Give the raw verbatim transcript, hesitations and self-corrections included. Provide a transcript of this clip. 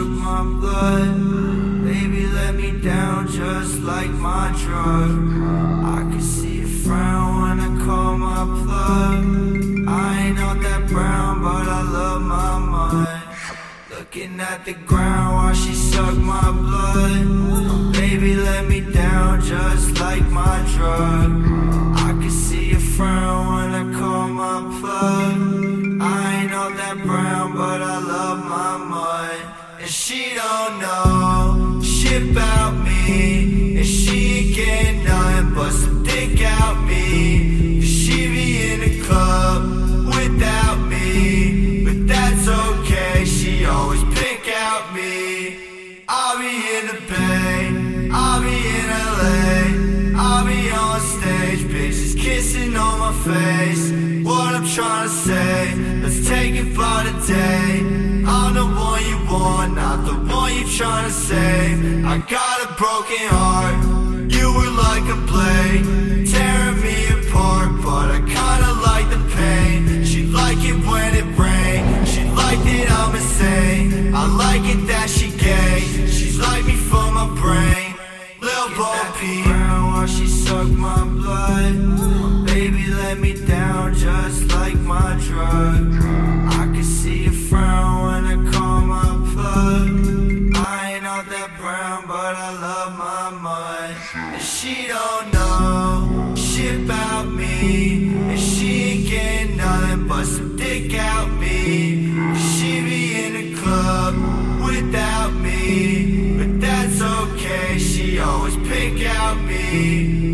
suck my blood. Baby, let me down just like my drug. I can see a frown when I call my plug. I ain't all that brown, but I love my mud. Looking at the ground while she suck my blood. Baby, let me down just like my drug. I can see a frown when I call my plug. I ain't all that brown, but I love my mud. And she don't know shit about me, and she ain't getting nothing but some dick out me. Cause she be in the club without me, but that's okay, she always pick out me. I'll be in the Bay, I'll be in L A, I'll be on stage, bitches kissing on my face. What I'm trying to say, let's take it for the day. I'm the one you want, not the one you trying to save. I got a broken heart, you were like a blade, tearing me apart, but I kinda like the pain. She like it when it rains, she like that I'm insane. I like it that she gay, she's like me for my brain. Lil' Bo Peep while she suck my blood. Baby, let me down just like my drug. I can see a frown when I call my plug. I ain't all that brown, but I love my mud. And she don't know shit about me, and she ain't getting nothing but some dick out me. She be in the club without me, but that's okay, she always pick out me.